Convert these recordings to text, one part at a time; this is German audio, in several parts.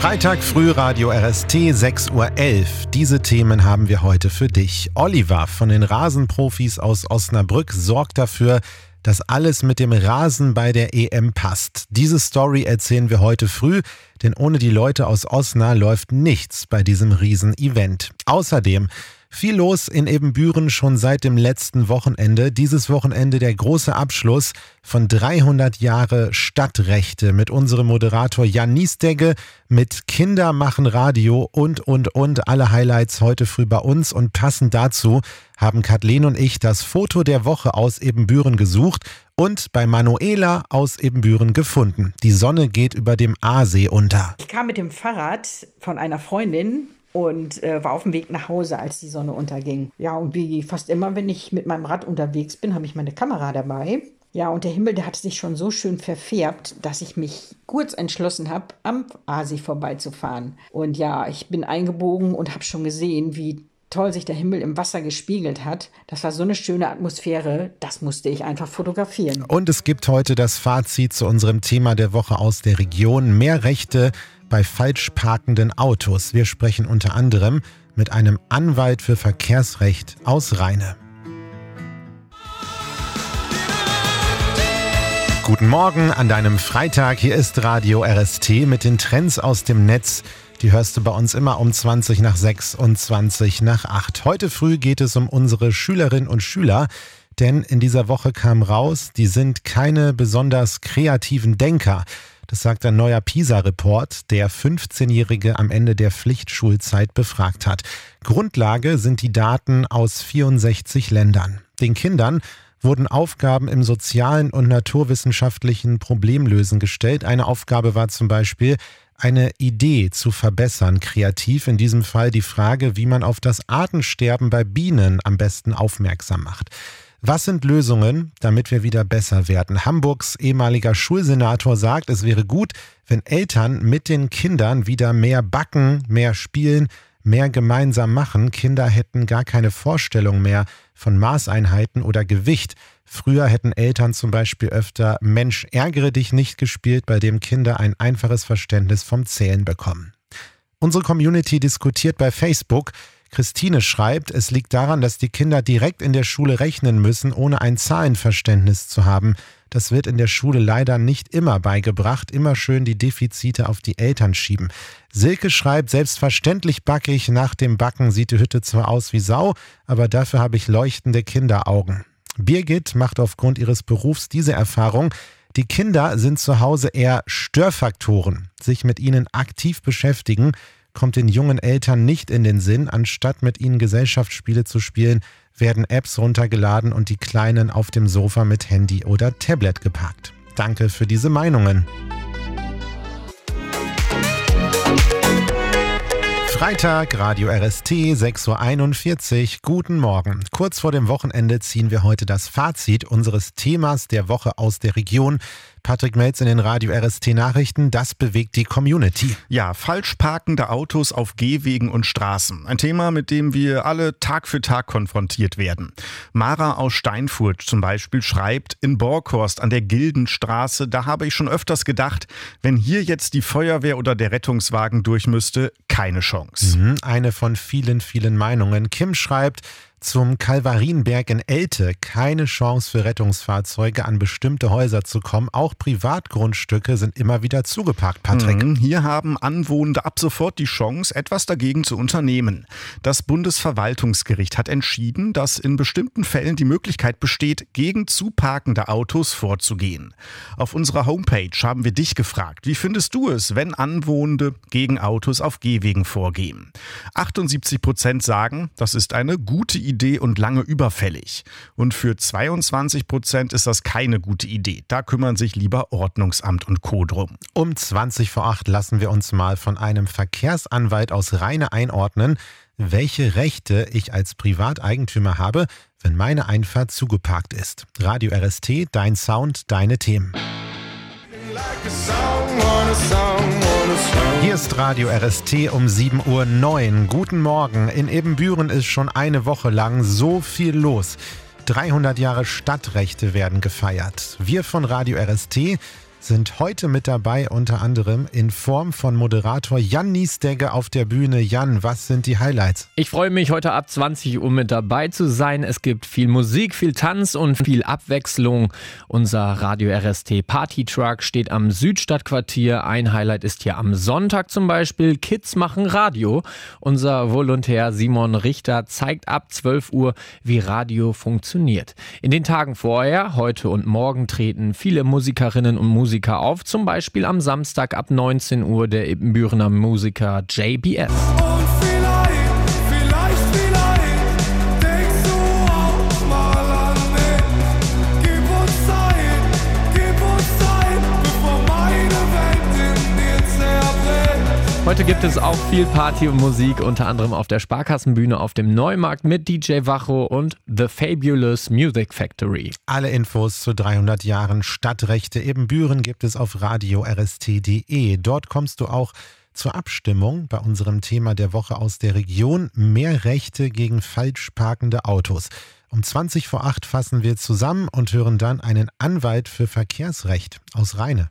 Freitag früh, Radio RST, 6.11 Uhr. Diese Themen haben wir heute für dich. Oliver von den Rasenprofis aus Osnabrück sorgt dafür, dass alles mit dem Rasen bei der EM passt. Diese Story erzählen wir heute früh, denn ohne die Leute aus Osna läuft nichts bei diesem Riesen-Event. Außerdem viel los in Ebenbüren schon seit dem letzten Wochenende. Dieses Wochenende der große Abschluss von 300 Jahre Stadtrechte mit unserem Moderator Jan Niesdegge, mit Kinder machen Radio und. Alle Highlights heute früh bei uns. Und passend dazu haben Kathleen und ich das Foto der Woche aus Ebenbüren gesucht und bei Manuela aus Ebenbüren gefunden. Die Sonne geht über dem Aasee unter. Ich kam mit dem Fahrrad von einer Freundin und war auf dem Weg nach Hause, als die Sonne unterging. Ja, und wie fast immer, wenn ich mit meinem Rad unterwegs bin, habe ich meine Kamera dabei. Ja, und der Himmel, der hat sich schon so schön verfärbt, dass ich mich kurz entschlossen habe, am Aasee vorbeizufahren. Und ja, ich bin eingebogen und habe schon gesehen, wie toll sich der Himmel im Wasser gespiegelt hat. Das war so eine schöne Atmosphäre, das musste ich einfach fotografieren. Und es gibt heute das Fazit zu unserem Thema der Woche aus der Region. Mehr Rechte bei falsch parkenden Autos. Wir sprechen unter anderem mit einem Anwalt für Verkehrsrecht aus Rheine. Guten Morgen an deinem Freitag. Hier ist Radio RST mit den Trends aus dem Netz. Die hörst du bei uns immer um 20 nach 6 und 20 nach 8. Heute früh geht es um unsere Schülerinnen und Schüler, denn in dieser Woche kam raus, die sind keine besonders kreativen Denker. Das sagt ein neuer PISA-Report, der 15-Jährige am Ende der Pflichtschulzeit befragt hat. Grundlage sind die Daten aus 64 Ländern. Den Kindern wurden Aufgaben im sozialen und naturwissenschaftlichen Problemlösen gestellt. Eine Aufgabe war zum Beispiel, eine Idee zu verbessern, kreativ. In diesem Fall die Frage, wie man auf das Artensterben bei Bienen am besten aufmerksam macht. Was sind Lösungen, damit wir wieder besser werden? Hamburgs ehemaliger Schulsenator sagt, es wäre gut, wenn Eltern mit den Kindern wieder mehr backen, mehr spielen, mehr gemeinsam machen. Kinder hätten gar keine Vorstellung mehr von Maßeinheiten oder Gewicht. Früher hätten Eltern zum Beispiel öfter Mensch, ärgere dich nicht gespielt, bei dem Kinder ein einfaches Verständnis vom Zählen bekommen. Unsere Community diskutiert bei Facebook. Christine schreibt, es liegt daran, dass die Kinder direkt in der Schule rechnen müssen, ohne ein Zahlenverständnis zu haben. Das wird in der Schule leider nicht immer beigebracht. Immer schön die Defizite auf die Eltern schieben. Silke schreibt, selbstverständlich backe ich. Nach dem Backen sieht die Hütte zwar aus wie Sau, aber dafür habe ich leuchtende Kinderaugen. Birgit macht aufgrund ihres Berufs diese Erfahrung. Die Kinder sind zu Hause eher Störfaktoren. Sich mit ihnen aktiv beschäftigen kommt den jungen Eltern nicht in den Sinn. Anstatt mit ihnen Gesellschaftsspiele zu spielen, werden Apps runtergeladen und die Kleinen auf dem Sofa mit Handy oder Tablet geparkt. Danke für diese Meinungen. Freitag, Radio RST, 6.41 Uhr. Guten Morgen. Kurz vor dem Wochenende ziehen wir heute das Fazit unseres Themas der Woche aus der Region. Patrick Melz in den Radio RST Nachrichten, das bewegt die Community. Ja, falsch parkende Autos auf Gehwegen und Straßen. Ein Thema, mit dem wir alle Tag für Tag konfrontiert werden. Mara aus Steinfurt zum Beispiel schreibt, in Borkhorst an der Gildenstraße, da habe ich schon öfters gedacht, wenn hier jetzt die Feuerwehr oder der Rettungswagen durch müsste, keine Chance. Eine von vielen, vielen Meinungen. Kim schreibt, zum Kalvarienberg in Elte keine Chance für Rettungsfahrzeuge an bestimmte Häuser zu kommen. Auch Privatgrundstücke sind immer wieder zugeparkt, Patrick. Hier haben Anwohner ab sofort die Chance, etwas dagegen zu unternehmen. Das Bundesverwaltungsgericht hat entschieden, dass in bestimmten Fällen die Möglichkeit besteht, gegen zuparkende Autos vorzugehen. Auf unserer Homepage haben wir dich gefragt, wie findest du es, wenn Anwohner gegen Autos auf Gehwegen vorgehen? 78% sagen, das ist eine gute Idee und lange überfällig. Und für 22% ist das keine gute Idee. Da kümmern sich lieber Ordnungsamt und Co. drum. Um 20 vor 8 lassen wir uns mal von einem Verkehrsanwalt aus Rheine einordnen, welche Rechte ich als Privateigentümer habe, wenn meine Einfahrt zugeparkt ist. Radio RST, dein Sound, deine Themen. Hier ist Radio RST um 7.09 Uhr. Guten Morgen. In Ebenbüren ist schon eine Woche lang so viel los. 300 Jahre Stadtrechte werden gefeiert. Wir von Radio RST sind heute mit dabei, unter anderem in Form von Moderator Jan Niesdegge auf der Bühne. Jan, was sind die Highlights? Ich freue mich, heute ab 20 Uhr mit dabei zu sein. Es gibt viel Musik, viel Tanz und viel Abwechslung. Unser Radio RST Party Truck steht am Südstadtquartier. Ein Highlight ist hier am Sonntag zum Beispiel Kids machen Radio. Unser Volontär Simon Richter zeigt ab 12 Uhr, wie Radio funktioniert. In den Tagen vorher, heute und morgen, treten viele Musikerinnen und Musiker auf, zum Beispiel am Samstag ab 19 Uhr der Ibbenbürener Musiker JBS. Und vielleicht, denkst du auch mal an mich. Gib uns Zeit, bevor meine Welt in dir zerbricht. Heute gibt es auch viel Party und Musik, unter anderem auf der Sparkassenbühne auf dem Neumarkt mit DJ Wacho und The Fabulous Music Factory. Alle Infos zu 300 Jahren Stadtrechte Ibbenbüren gibt es auf radio-rst.de. Dort kommst du auch zur Abstimmung bei unserem Thema der Woche aus der Region: mehr Rechte gegen falsch parkende Autos. Um 20 vor 8 fassen wir zusammen und hören dann einen Anwalt für Verkehrsrecht aus Rheine.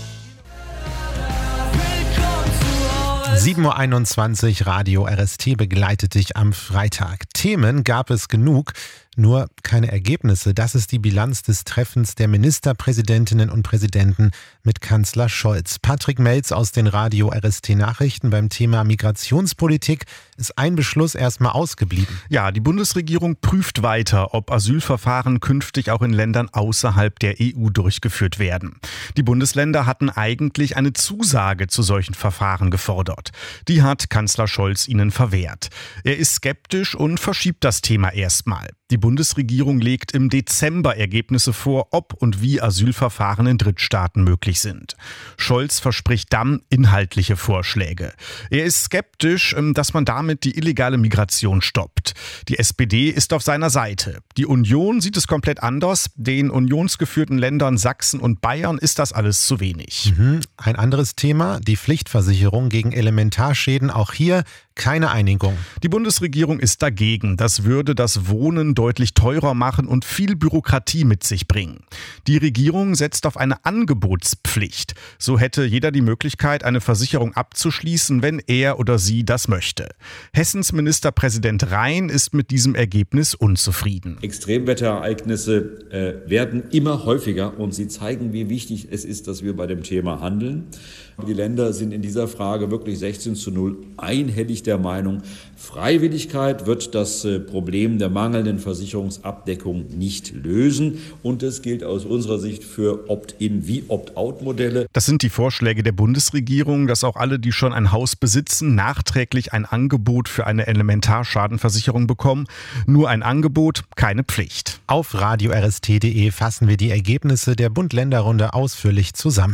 7.21 Uhr, Radio RST begleitet dich am Freitag. Themen gab es genug, nur keine Ergebnisse. Das ist die Bilanz des Treffens der Ministerpräsidentinnen und Präsidenten mit Kanzler Scholz. Patrick Melz aus den Radio RST Nachrichten: beim Thema Migrationspolitik ist ein Beschluss erstmal ausgeblieben. Ja, die Bundesregierung prüft weiter, ob Asylverfahren künftig auch in Ländern außerhalb der EU durchgeführt werden. Die Bundesländer hatten eigentlich eine Zusage zu solchen Verfahren gefordert. Die hat Kanzler Scholz ihnen verwehrt. Er ist skeptisch und verschiebt das Thema erstmal. Die Bundesregierung legt im Dezember Ergebnisse vor, ob und wie Asylverfahren in Drittstaaten möglich sind. Scholz verspricht dann inhaltliche Vorschläge. Er ist skeptisch, dass man damit die illegale Migration stoppt. Die SPD ist auf seiner Seite. Die Union sieht es komplett anders. Den unionsgeführten Ländern Sachsen und Bayern ist das alles zu wenig. Ein anderes Thema: die Pflichtversicherung gegen Elementarschäden. Auch hier keine Einigung. Die Bundesregierung ist dagegen. Das würde das Wohnen deutlich teurer machen und viel Bürokratie mit sich bringen. Die Regierung setzt auf eine Angebotspflicht. So hätte jeder die Möglichkeit, eine Versicherung abzuschließen, wenn er oder sie das möchte. Hessens Ministerpräsident Rhein ist mit diesem Ergebnis unzufrieden. Extremwetterereignisse werden immer häufiger und sie zeigen, wie wichtig es ist, dass wir bei dem Thema handeln. Die Länder sind in dieser Frage wirklich 16:0 einhellig der Meinung, Freiwilligkeit wird das Problem der mangelnden Versicherungsabdeckung nicht lösen. Und es gilt aus unserer Sicht für Opt-in- wie Opt-out-Modelle. Das sind die Vorschläge der Bundesregierung, dass auch alle, die schon ein Haus besitzen, nachträglich ein Angebot für eine Elementarschadenversicherung bekommen. Nur ein Angebot, keine Pflicht. Auf radio-rst.de fassen wir die Ergebnisse der Bund-Länder-Runde ausführlich zusammen.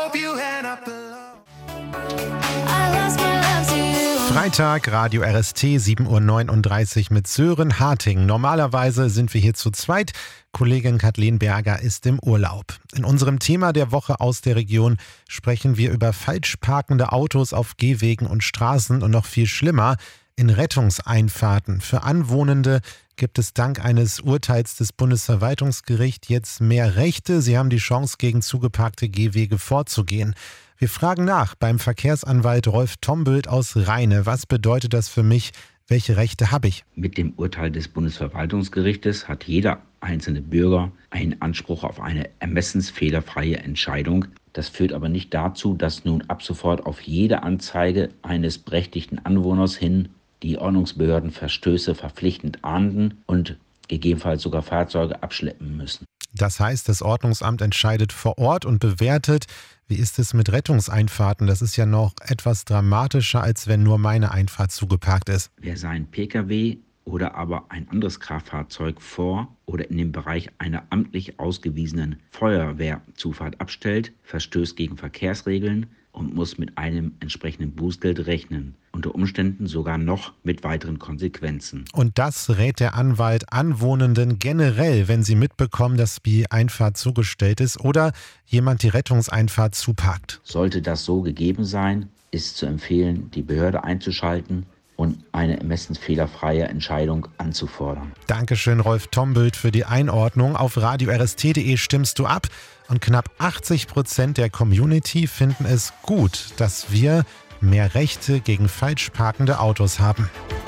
Freitag, Radio RST, 7.39 Uhr mit Sören Harting. Normalerweise sind wir hier zu zweit. Kollegin Kathleen Berger ist im Urlaub. In unserem Thema der Woche aus der Region sprechen wir über falsch parkende Autos auf Gehwegen und Straßen und noch viel schlimmer, in Rettungseinfahrten. Für Anwohnende gibt es dank eines Urteils des Bundesverwaltungsgerichts jetzt mehr Rechte. Sie haben die Chance, gegen zugeparkte Gehwege vorzugehen. Wir fragen nach beim Verkehrsanwalt Rolf Tomböld aus Rheine. Was bedeutet das für mich? Welche Rechte habe ich? Mit dem Urteil des Bundesverwaltungsgerichtes hat jeder einzelne Bürger einen Anspruch auf eine ermessensfehlerfreie Entscheidung. Das führt aber nicht dazu, dass nun ab sofort auf jede Anzeige eines berechtigten Anwohners hin die Ordnungsbehörden Verstöße verpflichtend ahnden und gegebenenfalls sogar Fahrzeuge abschleppen müssen. Das heißt, das Ordnungsamt entscheidet vor Ort und bewertet. Wie ist es mit Rettungseinfahrten? Das ist ja noch etwas dramatischer, als wenn nur meine Einfahrt zugeparkt ist. Wer seinen Pkw oder aber ein anderes Kraftfahrzeug vor oder in dem Bereich einer amtlich ausgewiesenen Feuerwehrzufahrt abstellt, verstößt gegen Verkehrsregeln und muss mit einem entsprechenden Bußgeld rechnen. Unter Umständen sogar noch mit weiteren Konsequenzen. Und das rät der Anwalt Anwohnenden generell, wenn sie mitbekommen, dass die Einfahrt zugestellt ist oder jemand die Rettungseinfahrt zuparkt. Sollte das so gegeben sein, ist zu empfehlen, die Behörde einzuschalten und eine ermessensfehlerfreie Entscheidung anzufordern. Dankeschön, Rolf Tombelt, für die Einordnung. Auf radiorst.de stimmst du ab und knapp 80% der Community finden es gut, dass wir mehr Rechte gegen falsch parkende Autos haben.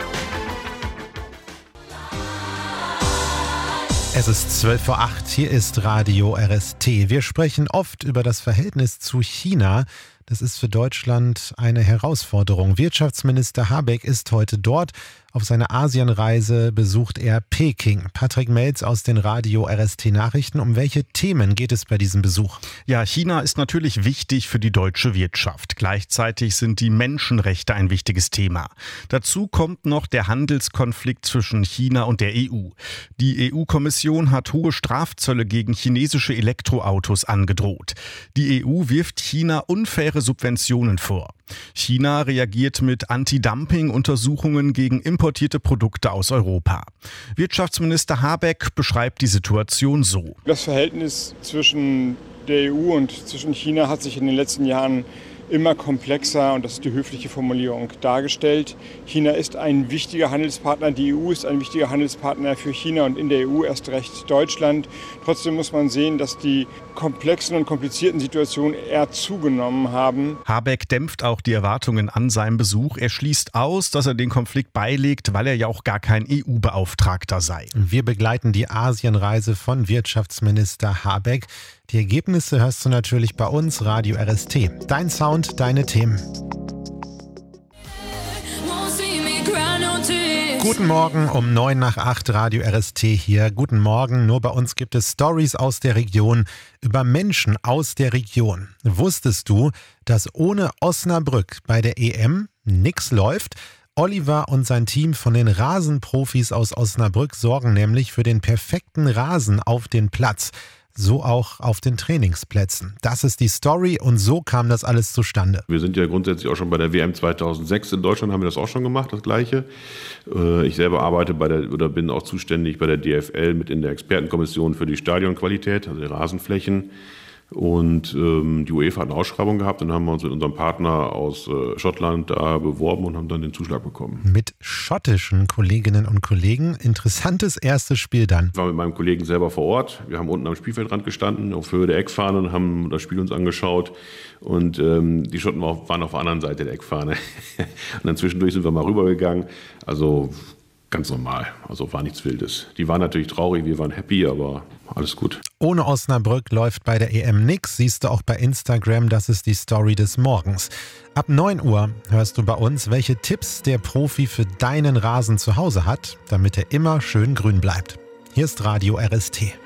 Es ist 7:12, hier ist Radio RST. Wir sprechen oft über das Verhältnis zu China. Das ist für Deutschland eine Herausforderung. Wirtschaftsminister Habeck ist heute dort. Auf seiner Asienreise besucht er Peking. Patrick Melz aus den Radio RST Nachrichten. Um welche Themen geht es bei diesem Besuch? Ja, China ist natürlich wichtig für die deutsche Wirtschaft. Gleichzeitig sind die Menschenrechte ein wichtiges Thema. Dazu kommt noch der Handelskonflikt zwischen China und der EU. Die EU-Kommission hat hohe Strafzölle gegen chinesische Elektroautos angedroht. Die EU wirft China unfaire Subventionen vor. China reagiert mit Anti-Dumping-Untersuchungen gegen importierte Produkte aus Europa. Wirtschaftsminister Habeck beschreibt die Situation so. Das Verhältnis zwischen der EU und zwischen China hat sich in den letzten Jahren immer komplexer, und das ist die höfliche Formulierung, dargestellt. China ist ein wichtiger Handelspartner, die EU ist ein wichtiger Handelspartner für China und in der EU erst recht Deutschland. Trotzdem muss man sehen, dass die komplexen und komplizierten Situationen eher zugenommen haben. Habeck dämpft auch die Erwartungen an seinem Besuch. Er schließt aus, dass er den Konflikt beilegt, weil er ja auch gar kein EU-Beauftragter sei. Wir begleiten die Asienreise von Wirtschaftsminister Habeck. Die Ergebnisse hörst du natürlich bei uns, Radio RST. Dein Sound, deine Themen. Guten Morgen, um 7:09, Radio RST hier. Guten Morgen, nur bei uns gibt es Stories aus der Region über Menschen aus der Region. Wusstest du, dass ohne Osnabrück bei der EM nichts läuft? Oliver und sein Team von den Rasenprofis aus Osnabrück sorgen nämlich für den perfekten Rasen auf den Platz. So auch auf den Trainingsplätzen. Das ist die Story und so kam das alles zustande. Wir sind ja grundsätzlich auch schon bei der WM 2006 in Deutschland, haben wir das auch schon gemacht, das Gleiche. Ich selber arbeite bin auch zuständig bei der DFL mit in der Expertenkommission für die Stadionqualität, also die Rasenflächen. Und die UEFA hat eine Ausschreibung gehabt, dann haben wir uns mit unserem Partner aus Schottland da beworben und haben dann den Zuschlag bekommen. Mit schottischen Kolleginnen und Kollegen, interessantes erstes Spiel dann. Ich war mit meinem Kollegen selber vor Ort, wir haben unten am Spielfeldrand gestanden, auf Höhe der Eckfahne und haben das Spiel uns angeschaut und die Schotten waren auf der anderen Seite der Eckfahne. Und dann zwischendurch sind wir mal rübergegangen, also ganz normal, also war nichts Wildes. Die waren natürlich traurig, wir waren happy, aber alles gut. Ohne Osnabrück läuft bei der EM nix, siehst du auch bei Instagram, das ist die Story des Morgens. Ab 9 Uhr hörst du bei uns, welche Tipps der Profi für deinen Rasen zu Hause hat, damit er immer schön grün bleibt. Hier ist Radio RST.